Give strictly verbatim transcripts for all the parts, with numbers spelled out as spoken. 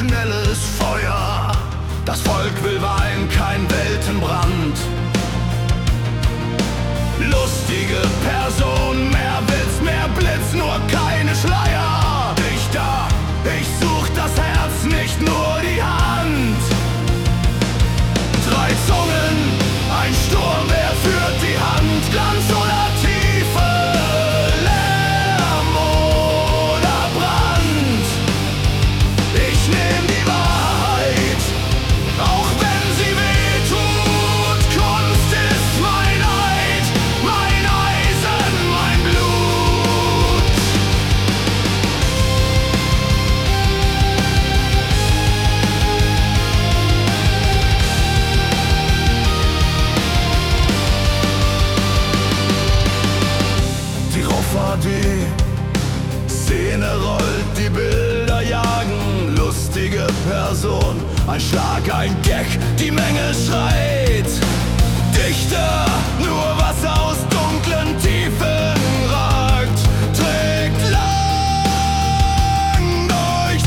schnelles Feuer. Das Volk will Wein, kein Weltenbrand. Lustige Person, mehr Witz, mehr Blitz, nur keine Schleier. Dichter, ich such das Herz, nicht nur die Hand. Drei Zungen, ein Sturm, wer führt die Hand? Glanz oder Tiefe, Lärm oder Brand? Ich nehm die Wahrheit, auch wenn sie weh tut. Kunst ist mein Eid, mein Eisen, mein Blut. Die Roffa, die Szene rollt, die Bilder jagen. Lustige Person, ein Schlag, ein Gag, die Menge schreit. Dichter, nur was aus dunklen Tiefen ragt, trägt lang durch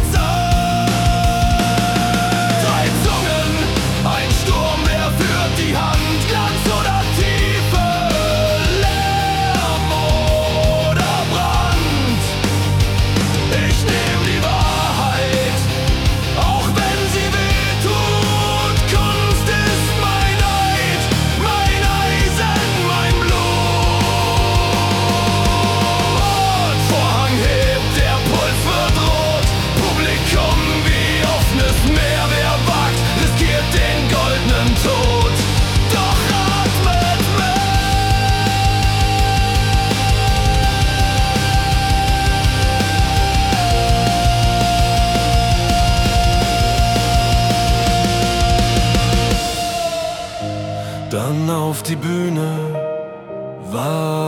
Zeit. Drei Zungen, ein Sturm, wer führt die Hand? Glanz oder Tiefe, Lärm oder Brand? Ich nehm die Wahrheit, auch wenn sie weh tut. Kunst ist mein Eid, mein Eisen, mein Blut. Vorhang hebt, der Puls wird rot. Publikum wie offenes Meer. Wer wagt, riskiert den goldenen Tod. Doch atmet Dann auf die Bühne, war